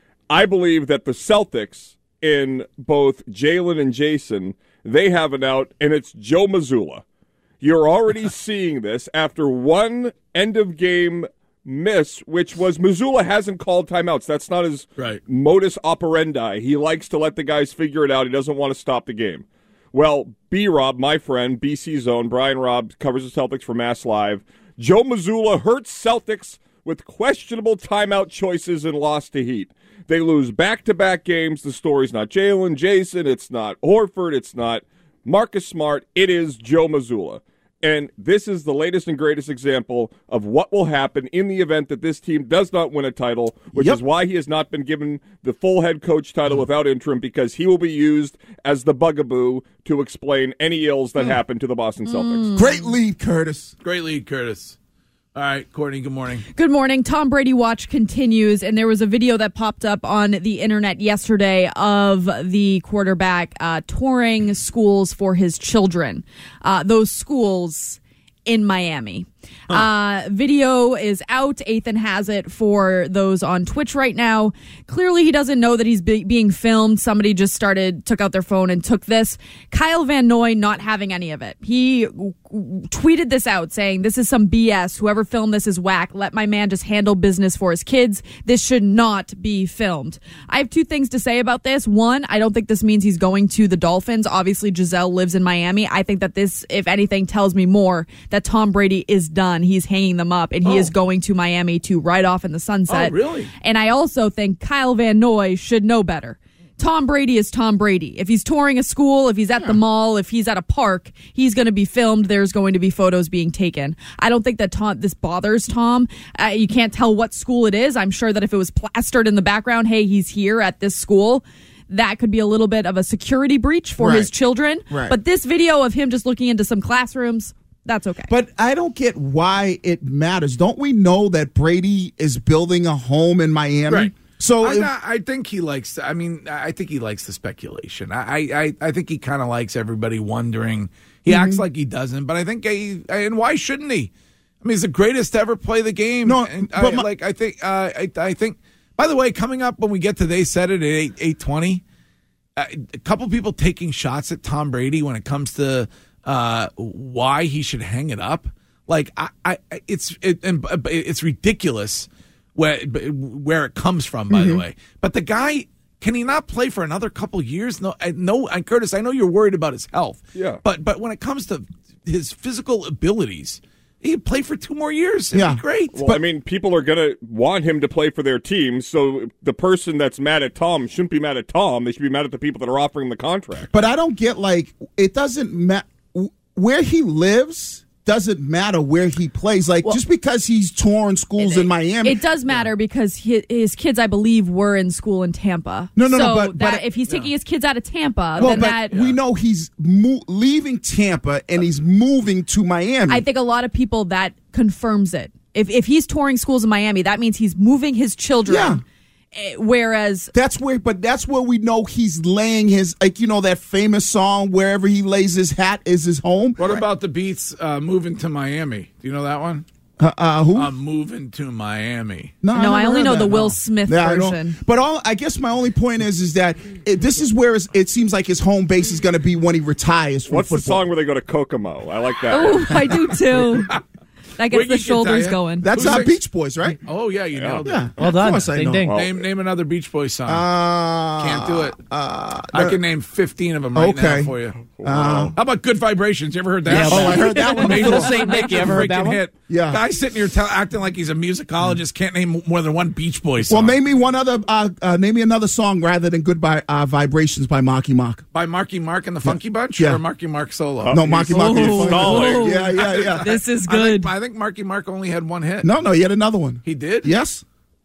I believe that the Celtics, in both Jalen and Jason, they have an out, and it's Joe Mazzulla. You're already seeing this after one end-of-game miss, which was Mazzulla hasn't called timeouts. That's not his right. modus operandi. He likes to let the guys figure it out. He doesn't want to stop the game. Well, B-Rob, my friend, B C Zone, Brian Robb, covers the Celtics for Mass Live. Joe Mazzulla hurts Celtics with questionable timeout choices and lost to Heat. They lose back-to-back games. The story's not Jalen, Jason. It's not Horford. It's not Marcus Smart. It is Joe Mazzulla. And this is the latest and greatest example of what will happen in the event that this team does not win a title, which Yep. is why he has not been given the full head coach title without interim, because he will be used as the bugaboo to explain any ills that happen to the Boston Celtics. Great lead, Curtis. Great lead, Curtis. All right, Courtney, good morning. Good morning. Tom Brady watch continues, and there was a video that popped up on the internet yesterday of the quarterback uh, touring schools for his children. Uh, those schools in Miami. Huh. Uh, video is out. Ethan has it for those on Twitch right now. Clearly, he doesn't know that he's be- being filmed. Somebody just started, took out their phone and took this. Kyle Van Noy not having any of it. He w- w- tweeted this out saying, "This is some B S. Whoever filmed this is whack. Let my man just handle business for his kids. This should not be filmed." I have two things to say about this. One, I don't think this means he's going to the Dolphins. Obviously, Giselle lives in Miami. I think that this, if anything, tells me more that Tom Brady is done. He's hanging them up, and he Oh. is going to Miami to ride off in the sunset. Oh, really? And I also think Kyle Van Noy should know better. Tom Brady is Tom Brady. If he's touring a school, if he's at the mall, if he's at a park, he's going to be filmed. There's going to be photos being taken. I don't think that Tom, this bothers Tom. Uh, you can't tell what school it is. I'm sure that if it was plastered in the background, hey, he's here at this school, that could be a little bit of a security breach for Right. his children. Right. But this video of him just looking into some classrooms, that's okay. But I don't get why it matters. Don't we know that Brady is building a home in Miami? Right. So I, if- I think he likes. I mean, I think he likes the speculation. I, I, I think he kind of likes everybody wondering. He Mm-hmm. acts like he doesn't, but I think. He, and why shouldn't he? I mean, he's the greatest to ever play the game. No, and but I, my- like I think. Uh, I, I think. By the way, coming up when we get to they said it at eight eight twenty, uh, a couple people taking shots at Tom Brady when it comes to uh, why he should hang it up. Like I, I it's it, and it's ridiculous where where it comes from. By Mm-hmm. the way, but the guy, can he not play for another couple years? No, I no, I, Curtis, I know you're worried about his health. Yeah, but but when it comes to his physical abilities, he could play for two more years. It'd Yeah. be great. Well, I mean, people are going to want him to play for their team, so the person that's mad at Tom shouldn't be mad at Tom. They should be mad at the people that are offering him the contract. But I don't get, like, it doesn't matter where he lives. Doesn't matter where he plays. Like, Well, just because he's touring schools in Miami. It does matter because his, his kids, I believe, were in school in Tampa. No, no, no, so but- that, but- if he's taking his kids out of Tampa, well, then but that we know he's mo- leaving Tampa and he's moving to Miami. I think a lot of people that confirms it. If if he's touring schools in Miami, that means he's moving his children. Yeah. Eh, Whereas That's where, but that's where we know he's laying his, like, you know, that famous song, "Wherever he lays his hat is his home." What about the Beats uh, moving to Miami? Do you know that one? Uh, uh, who? I'm moving to Miami. No, I never only heard know that, the Will no. Smith Yeah, I don't- version. But all I guess my only point is, is that it, this is where it's, it seems like his home base is going to be when he retires from What's the football. song where they go to Kokomo? I like that. Oh, I do too. That gets Wiggy the can shoulders tell ya. going. That's Who our sings- Beach Boys, right? Oh yeah, you nailed Yeah. it. Well done. Of course I Ding, know. ding. Well, Name name another Beach Boys song. Uh, Can't do it. Uh, I can name fifteen of them right okay. now for you. Uh, How about Good Vibrations? You ever heard that? Yeah, oh, I heard that one. Major- Little Saint Nick, you ever heard that freaking one? hit. Yeah. Guy sitting here tell, acting like he's a musicologist can't name more than one Beach Boys Well, song. name me one other. Uh, uh, name me another song rather than "Goodbye uh, Vibrations" by Marky Mark. By Marky Mark and the Funky Bunch, Yeah. or Marky Mark solo? Uh, No, Marky Mark. he's is funny. stalling. Yeah, yeah, yeah. This is I think, good. I think Marky Mark only had one hit. No, no, he had another one. He did? Yes.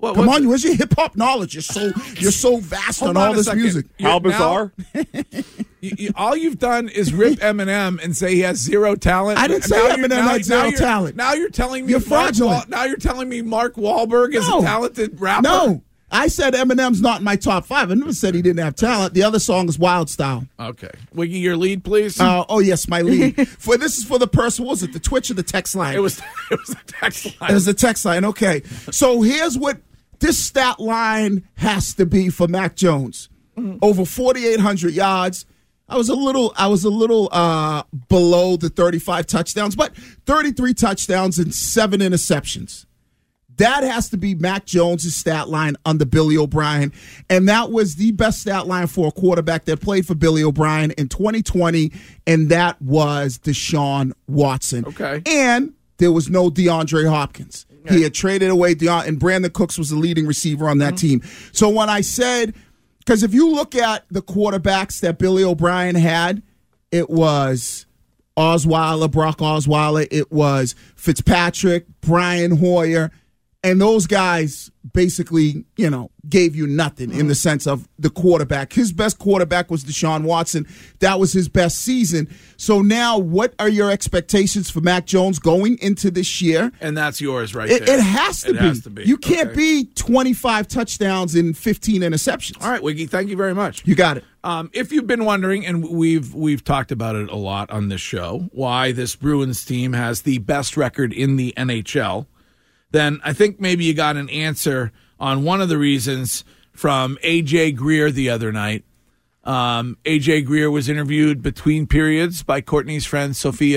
What, Come what's on, it? where's your hip hop knowledge? You're so you're so vast Hold on on all a this second. music. You're How now- bizarre. You, you, all you've done is rip Eminem and say he has zero talent. I didn't say Now you're- Eminem now- had zero now you're- talent. Now you're telling me You're Mark fraudulent. Wahl- now you're telling me Mark Wahlberg is No. a talented rapper. No, I said Eminem's not in my top five. I never said he didn't have talent. The other song is Wild Style. Okay, Wiggy, your lead, please. Uh, oh yes, my lead. for this is for the person. What was it the Twitch or the text line? it was it was a text line. It was the text line. Okay, so here's what this stat line has to be for Mac Jones: over forty-eight hundred yards. I was a little, I was a little uh, below the thirty-five touchdowns, but thirty-three touchdowns and seven interceptions. That has to be Mac Jones' stat line under Billy O'Brien. And that was the best stat line for a quarterback that played for Billy O'Brien in twenty twenty, and that was Deshaun Watson. Okay. And there was no DeAndre Hopkins. Okay. He had traded away DeAndre, and Brandon Cooks was the leading receiver on that mm-hmm. team. So when I said, because if you look at the quarterbacks that Billy O'Brien had, it was Osweiler, Brock Osweiler, it was Fitzpatrick, Brian Hoyer, and those guys basically, you know, gave you nothing mm-hmm. in the sense of the quarterback. His best quarterback was Deshaun Watson. That was his best season. So now what are your expectations for Mac Jones going into this year? And that's yours right it, there. It has to it be. Has to be. You can't okay. be twenty-five touchdowns and fifteen interceptions. All right, Wiggy, thank you very much. You got it. Um, if you've been wondering, and we've we've talked about it a lot on this show, why this Bruins team has the best record in the N H L, then I think maybe you got an answer on one of the reasons from A J Greer the other night. Um, A J Greer was interviewed between periods by Courtney's friend Sophia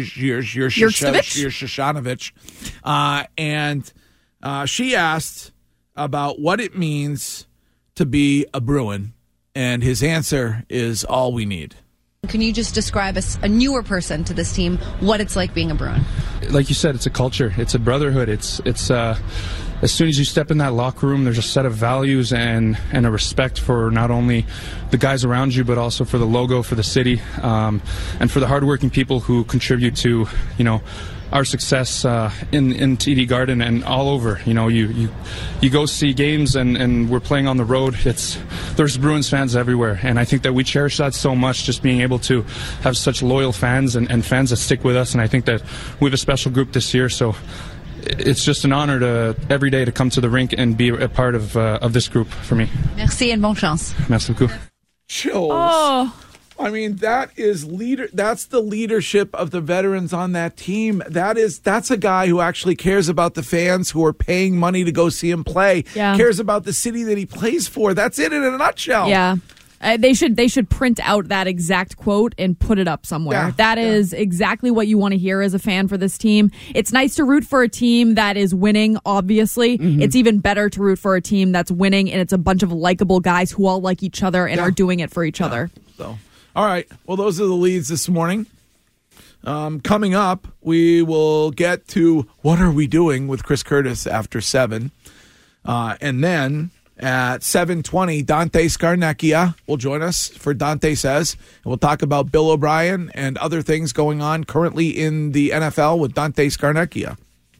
Yurshashanovich, uh, and uh, she asked about what it means to be a Bruin, and his answer is all we need. Can you just describe as a newer person to this team what it's like being a Bruin? Like you said, it's a culture. It's a brotherhood. It's it's uh, as soon as you step in that locker room, there's a set of values and, and a respect for not only the guys around you, but also for the logo, for the city, um, and for the hardworking people who contribute to, you know, our success uh, in in T D Garden and all over. You know, you you, you go see games and, and we're playing on the road. It's there's Bruins fans everywhere, and I think that we cherish that so much. Just being able to have such loyal fans and, and fans that stick with us, and I think that we have a special group this year. So it's just an honor to every day to come to the rink and be a part of uh, of this group for me. Merci and bonne chance. Merci beaucoup. Chills. Oh. I mean, that is leader. That's the leadership of the veterans on that team. That is that's a guy who actually cares about the fans who are paying money to go see him play. Yeah. Cares about the city that he plays for. That's it in a nutshell. Yeah. Uh, they should they should print out that exact quote and put it up somewhere. Yeah, that yeah. is exactly what you want to hear as a fan for this team. It's nice to root for a team that is winning, obviously. Mm-hmm. It's even better to root for a team that's winning, and it's a bunch of likable guys who all like each other and Yeah. are doing it for each Yeah. other. So, all right. Well, those are the leads this morning. Um, coming up, we will get to What Are We Doing with Chris Curtis after seven. Uh, and then at seven twenty, Dante Scarnecchia will join us for Dante Says. And we'll talk about Bill O'Brien and other things going on currently in the N F L with Dante Scarnecchia.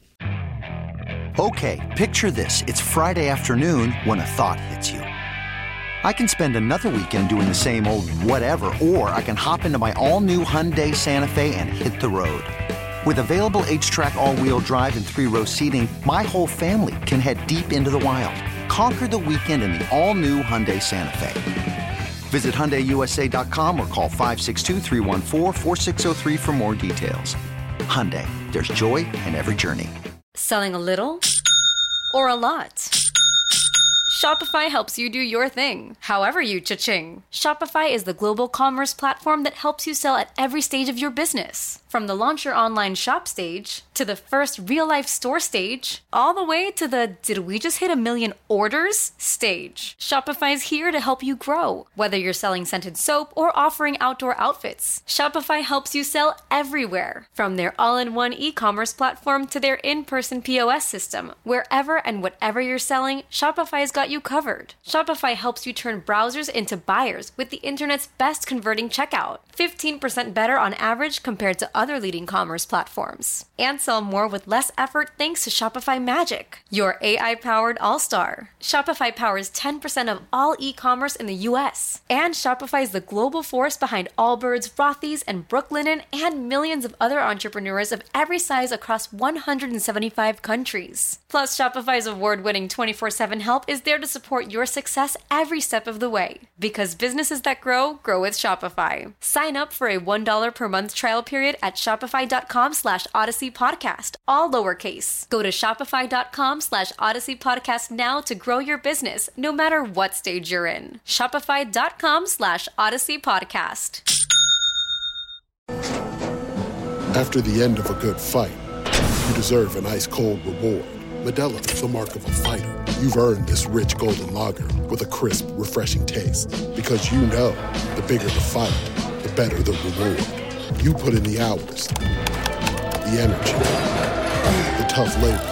Okay, picture this. It's Friday afternoon when a thought hits you. I can spend another weekend doing the same old whatever, or I can hop into my all-new Hyundai Santa Fe and hit the road. With available H-Track all-wheel drive and three-row seating, my whole family can head deep into the wild. Conquer the weekend in the all-new Hyundai Santa Fe. Visit Hyundai U S A dot com or call five six two, three one four, four six zero three for more details. Hyundai, there's joy in every journey. Selling a little or a lot? Shopify helps you do your thing, however you cha-ching. Shopify is the global commerce platform that helps you sell at every stage of your business. From the launch your online shop stage, to the first real-life store stage, all the way to the did we just hit a million orders stage. Shopify is here to help you grow. Whether you're selling scented soap or offering outdoor outfits, Shopify helps you sell everywhere. From their all-in-one e-commerce platform to their in-person P O S system, wherever and whatever you're selling, Shopify's got you covered. Shopify helps you turn browsers into buyers with the internet's best converting checkout. fifteen percent better on average compared to other leading commerce platforms. And sell more with less effort thanks to Shopify Magic, your A I-powered all-star. Shopify powers ten percent of all e-commerce in the U S. And Shopify is the global force behind Allbirds, Rothy's, and Brooklinen, and millions of other entrepreneurs of every size across one hundred seventy-five countries. Plus, Shopify's award-winning twenty-four seven help is there to support your success every step of the way. Because businesses that grow, grow with Shopify. Sign up for a one dollar per month trial period at shopify.com slash Odyssey Podcast, all lowercase. Go to shopify.com slash Odyssey Podcast now to grow your business, no matter what stage you're in. Shopify.com slash Odyssey Podcast. After the end of a good fight, you deserve an ice-cold reward. Modelo is the mark of a fighter. You've earned this rich golden lager with a crisp, refreshing taste. Because you know, the bigger the fight, the better the reward. You put in the hours, the energy, the tough labor.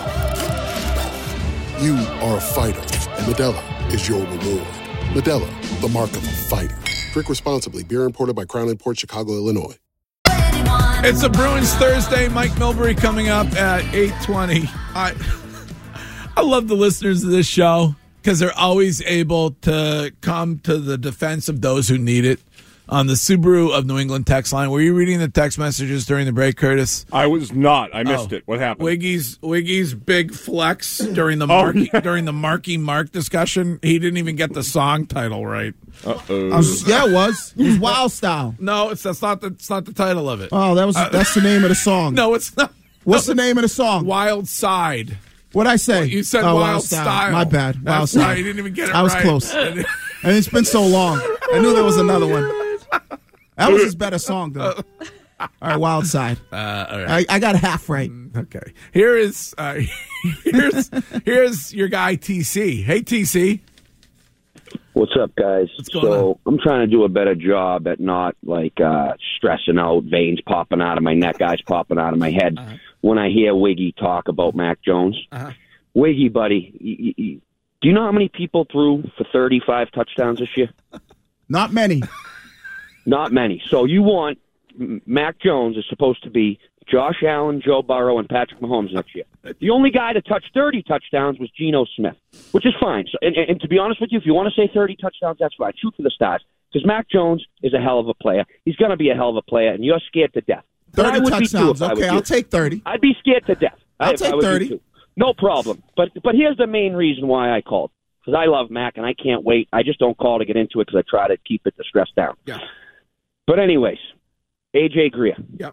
You are a fighter, and Modelo is your reward. Modelo, the mark of a fighter. Drink responsibly. Beer imported by Crown Imports, Chicago, Illinois. It's a Bruins Thursday. Mike Milbury coming up at eight twenty. I, I love the listeners of this show because they're always able to come to the defense of those who need it. On the Subaru of New England text line, were you reading the text messages during the break, Curtis? I was not. I missed Oh. it. What happened? Wiggy's Wiggy's big flex during the Marky, Oh, yeah. during the Marky Mark discussion. He didn't even get the song title right. Uh-oh. I was- yeah, it was. It was Wild Style. No, it's that's not the it's not the title of it. Oh, that was Uh, that's the name of the song. No, it's not. What's the name of the song? Wild Side. What'd I say? Well, you said Oh, Wild Style. My bad. Wild That's Style. right. You didn't even get it I was right. close. And it's been so long. I knew there was another one. That was his better song, though. All right, Wild Side. Uh, all right. I, I got half right. Okay. Here is uh, here's here's your guy T C. Hey T C. What's up, guys? going so I'm trying to do a better job at not like uh, stressing out, veins popping out of my neck, eyes popping out of my head Uh-huh. when I hear Wiggy talk about Mac Jones. Uh-huh. Wiggy, buddy, y- y- y- do you know how many people threw for thirty-five touchdowns this year? Not many. Not many. So you want M- Mac Jones is supposed to be Josh Allen, Joe Burrow, and Patrick Mahomes next year. The only guy to touch thirty touchdowns was Geno Smith, which is fine. So, and, and, and to be honest with you, if you want to say thirty touchdowns, that's fine. Shoot for the stars. Because Mac Jones is a hell of a player. He's going to be a hell of a player, and you're scared to death. But I thirty would be too touchdowns. if I was Okay, you. I'll take thirty. I'd be scared to death. I'll I, if take I was you thirty. too. No problem. But but here's the main reason why I called. Because I love Mac, and I can't wait. I just don't call to get into it because I try to keep it the stress down. Yeah. But anyways, A J Greer. Yep.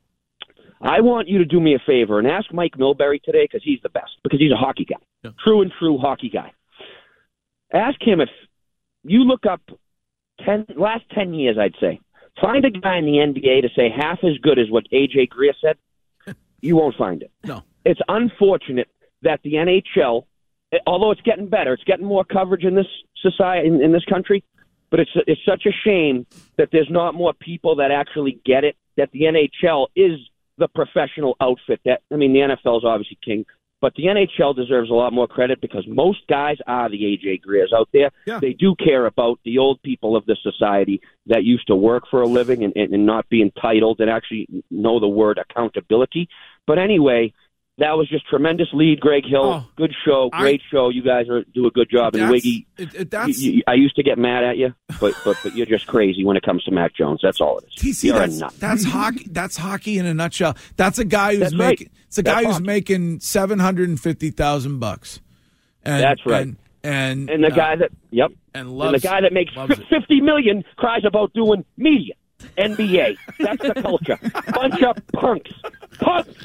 I want you to do me a favor and ask Mike Milbury today because he's the best, because he's a hockey guy, Yeah. true and true hockey guy. Ask him if you look up ten last ten years, I'd say, find a guy in the N B A to say half as good as what A J Greer said. You won't find it. No. It's unfortunate that the N H L, although it's getting better, it's getting more coverage in this society, in, in this country, but it's it's such a shame that there's not more people that actually get it, that the N H L is the professional outfit. That I mean, the N F L is obviously king, but the N H L deserves a lot more credit because most guys are the A J Greers out there. Yeah. They do care about the old people of the society that used to work for a living and, and, and not be entitled and actually know the word accountability. But anyway, that was just tremendous lead, Greg Hill. Oh, good show, great show. You guys are do a good job. And That's- Wiggy, it- it- that's- you- you- I used to get mad at you, but, but but you're just crazy when it comes to Mac Jones. That's all it is. T C, You're a that's, nut. that's hockey. That's hockey in a nutshell. That's a guy who's That's right. making. It's a guy That's who's hockey. making seven hundred and fifty thousand bucks. And, That's right. And and, And the uh, guy that yep, and and loves the guy that makes loves it. fifty million cries about doing media. N B A. That's the culture. Bunch of punks. Punks.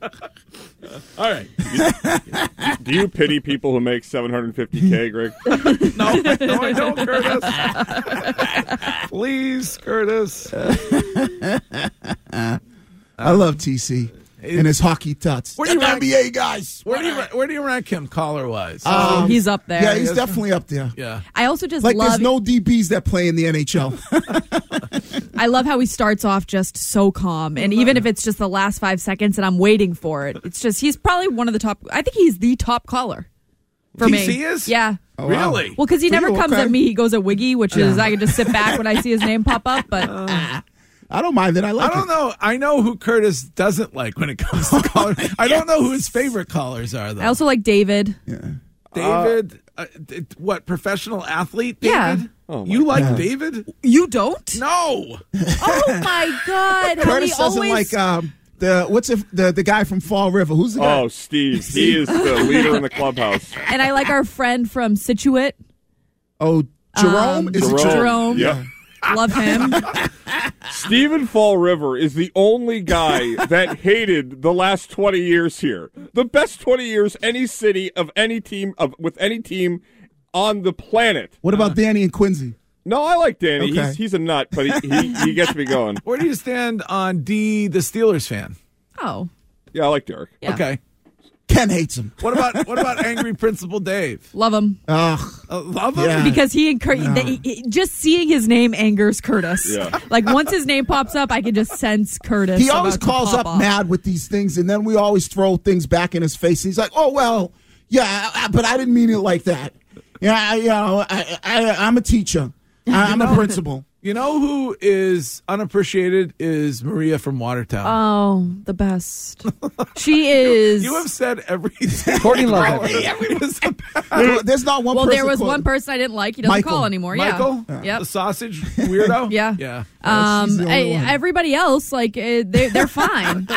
All right. Do you pity people who make seven hundred fifty K, Greg? No, no, I don't, Curtis. Please, Curtis. I love T C and his hockey tuts. Where do you Them rank- N B A guys. Where do you ra- where do you rank him caller wise? Um, He's up there. Yeah, he's Yes. definitely up there. yeah. I also just Like, love there's no D Bs that play in the N H L. I love how he starts off just so calm. And even if it's just the last five seconds and I'm waiting for it, it's just, he's probably one of the top, I think he's the top caller for me. T C is? Yeah. Oh, wow. Really? Well, because he For never you, comes okay. at me. He goes at Wiggy, which is, I can just sit back when I see his name pop up. But I don't mind that. I like I don't it. know. I know who Curtis doesn't like when it comes to callers. I don't know who his favorite callers are, though. I also like David. Yeah. David, uh, uh, what, professional athlete, David? Yeah. Oh my you like God. David? You don't? No. Oh my God! How Curtis he doesn't always... like um, the what's it, the the guy from Fall River. Who's the guy? Oh, Steve. He is the leader in the clubhouse. And I like our friend from Situate. Oh, Jerome. Um, Is it Jerome. Jerome. Yeah. Love him. Stephen Fall River is the only guy that hated the last twenty years here. The best twenty years any city of any team of with any team on the planet. What about Danny and Quincy? No, I like Danny. Okay. He's he's a nut, but he, he, he gets me going. Where do you stand on D, the Steelers fan? Oh. Yeah, I like Derek. Yeah. Okay. Ken hates him. What about what about angry Principal Dave? Love him. Ugh. Uh, love him? Yeah. Because he and Cur- No. they- he- just seeing his name angers Curtis. Yeah. Like once his name pops up, I can just sense Curtis. He always about to calls pop up off. mad with these things, and then we always throw things back in his face. He's like, "Oh well, yeah, I- but I didn't mean it like that. Yeah, I, you know, I, I, I'm a teacher. I, I'm a principal." You know who is unappreciated is Maria from Watertown. Oh, the best. She is. You have said everything. Courtney loves There- There's not one. well, person there was called- one person I didn't like. He doesn't Michael. call anymore. Michael? Yeah. The Yep. sausage weirdo? Yeah. Yeah. Um, she's the only I- one. everybody else, like, uh, they're, they're fine.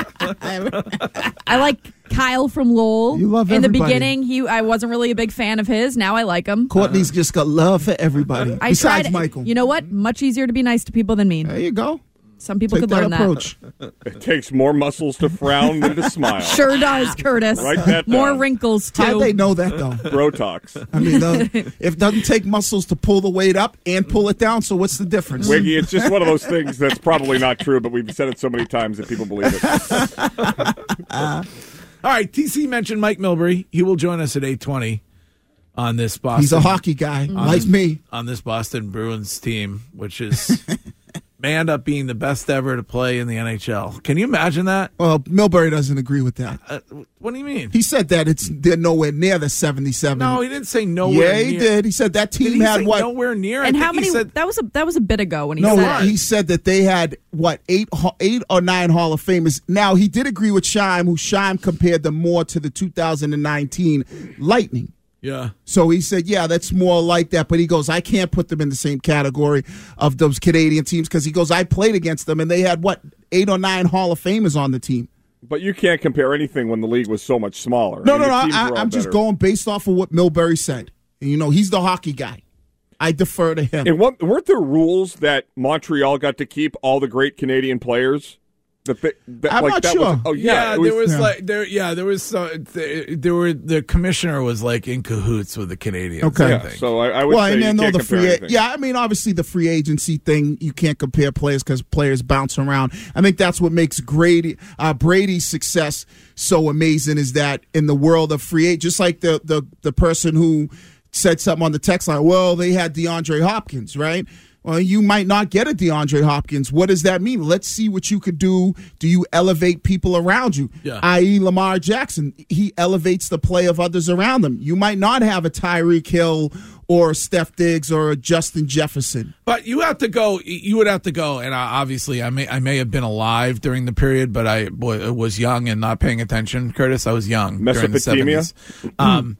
I like Kyle from Lowell. You love In the everybody. beginning, he I wasn't really a big fan of his. Now I like him. Courtney's just got love for everybody. I Besides tried, Michael. You know what? Much easier to be nice to people than mean. There you go. Some people Take could that learn approach. that. It takes more muscles to frown than to smile. Sure does, Curtis. Write that More down. wrinkles, too. How'd they know that, though? Brotox. I mean, the, if it doesn't take muscles to pull the weight up and pull it down, so what's the difference? Wiggy, it's just one of those things that's probably not true, but we've said it so many times that people believe it. All right, T C mentioned Mike Milbury. He will join us at eight twenty on this Boston. He's a hockey guy, on like this- me. On this Boston Bruins team, which is may end up being the best ever to play in the N H L. Can you imagine that? Well, Milbury doesn't agree with that. Uh, what do you mean? He said that it's they're nowhere near the seventy-seven. No, he didn't say nowhere Yeah, he near. did. He said that Did team he had say what? nowhere near? And I how think he many? said- that was a that was a bit ago when he No, said that. he said that they had what eight, ho- eight or nine Hall of Famers. Now he did agree with Scheim, who Scheim compared them more to the two thousand nineteen Lightning. Yeah. So he said, yeah, that's more like that. But he goes, I can't put them in the same category of those Canadian teams because he goes, I played against them and they had what eight or nine Hall of Famers on the team. But you can't compare anything when the league was so much smaller. No, I mean, no, the no. teams I, were all I'm just better. going based off of what Milbury said. And, you know, he's the hockey guy. I defer to him. And what, weren't there rules that Montreal got to keep all the great Canadian players? That they, that, I'm like, not that sure. Was, oh yeah, Yeah, it was, there was yeah. like there. Yeah, there was. Uh, there, there were the commissioner was like in cahoots with the Canadians. Okay. I yeah, think. so I, I would Well, say and you then all can't the compare free, anything. yeah. I mean, obviously the free agency thing, you can't compare players because players bounce around. I think that's what makes Grady, uh, Brady's success so amazing is that in the world of free agent, just like the the the person who said something on the text line, well, they had DeAndre Hopkins, right? Well, you might not get a DeAndre Hopkins. What does that mean? Let's see what you could do. Do you elevate people around you? Yeah. that is. Lamar Jackson. He elevates the play of others around him. You might not have a Tyreek Hill or a Steph Diggs or a Justin Jefferson. But you have to go. You would have to go, and I, obviously, I may I may have been alive during the period, but I boy, was young and not paying attention. Curtis, I was young during the Mesopotamia? seventies. Um,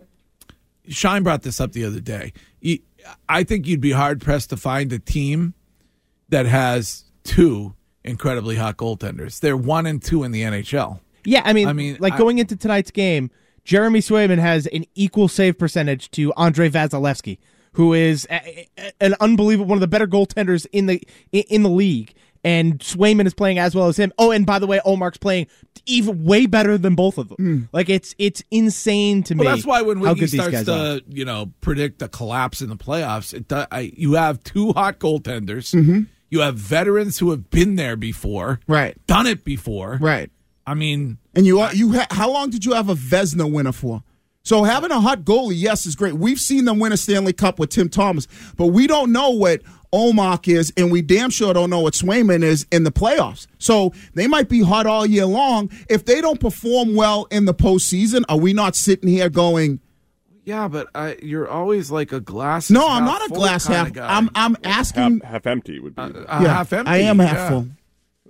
Shine brought this up the other day. You, I think you'd be hard pressed to find a team that has two incredibly hot goaltenders. They're one and two in the N H L. Yeah, I mean, I mean, like I- going into tonight's game, Jeremy Swayman has an equal save percentage to Andrei Vasilevsky, who is a, a, an unbelievable one of the better goaltenders in the in, in the league. And Swayman is playing as well as him. Oh, and by the way, Omark's playing even way better than both of them. Mm. Like it's it's insane to me. Well, that's why when how Wiggy good these starts guys are. to you know predict a collapse in the playoffs, it do, I, you have two hot goaltenders. Mm-hmm. You have veterans who have been there before, Right. done it before. Right. I mean, And you are- you ha- how long did you have a Vezina winner for? So having a hot goalie, yes, is great. We've seen them win a Stanley Cup with Tim Thomas, but we don't know what Omark is, and we damn sure don't know what Swayman is in the playoffs. So they might be hot all year long. If they don't perform well in the postseason, are we not sitting here going, yeah, but I, you're always like a glass. no, half I'm not a full glass kinda half. guy. I'm I'm asking. half, half empty would be. Uh, yeah, half empty. I am half yeah. full.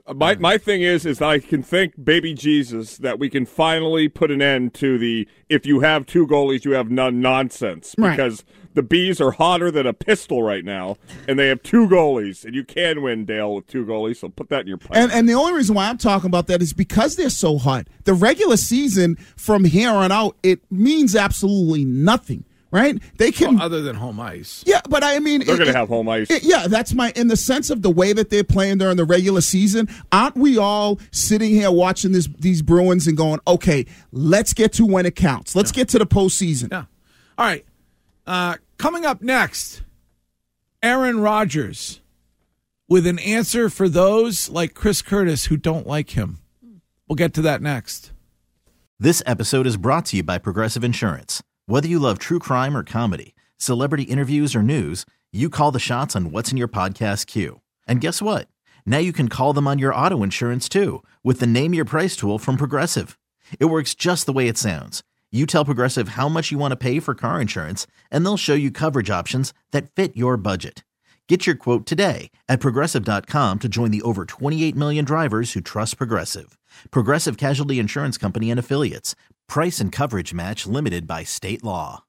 My my thing is is that I can thank baby Jesus that we can finally put an end to the if you have two goalies you have none nonsense, because right. the Bees are hotter than a pistol right now, and they have two goalies, and you can win, Dale, with two goalies. So put that in your pipe. And and the only reason why I'm talking about that is because they're so hot. The regular season from here on out, it means absolutely nothing. Right? They can well, other than home ice. Yeah, but I mean they're going to have home ice. It, yeah, that's my in the sense of the way that they're playing during the regular season. Aren't we all sitting here watching this these Bruins and going, okay, let's get to when it counts. Let's yeah. get to the postseason. Yeah. All right. Uh, coming up next, Aaron Rodgers with an answer for those like Chris Curtis who don't like him. We'll get to that next. This episode is brought to you by Progressive Insurance. Whether you love true crime or comedy, celebrity interviews or news, you call the shots on what's in your podcast queue. And guess what? Now you can call them on your auto insurance too with the Name Your Price tool from Progressive. It works just the way it sounds. You tell Progressive how much you want to pay for car insurance, and they'll show you coverage options that fit your budget. Get your quote today at Progressive dot com to join the over twenty-eight million drivers who trust Progressive. Progressive Casualty Insurance Company and Affiliates. Price and coverage match limited by state law.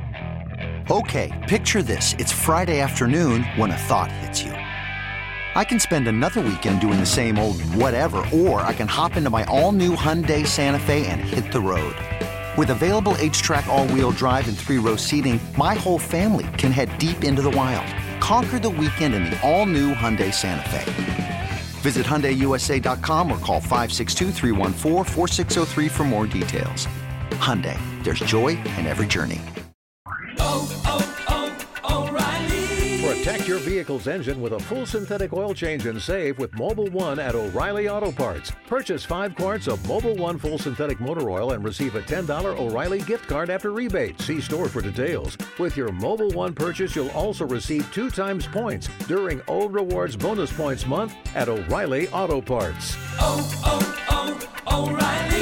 Okay, picture this. It's Friday afternoon when a thought hits you. I can spend another weekend doing the same old whatever, or I can hop into my all-new Hyundai Santa Fe and hit the road. With available H-Track all-wheel drive and three-row seating, my whole family can head deep into the wild. Conquer the weekend in the all-new Hyundai Santa Fe. Visit Hyundai U S A dot com or call five six two, three one four, four six zero three for more details. Hyundai, there's joy in every journey. Oh, oh, oh, O'Reilly! Protect your vehicle's engine with a full synthetic oil change and save with Mobil one at O'Reilly Auto Parts. Purchase five quarts of Mobil one full synthetic motor oil and receive a ten dollars O'Reilly gift card after rebate. See store for details. With your Mobil one purchase, you'll also receive two times points during O Rewards Bonus Points Month at O'Reilly Auto Parts. Oh, oh, oh, O'Reilly!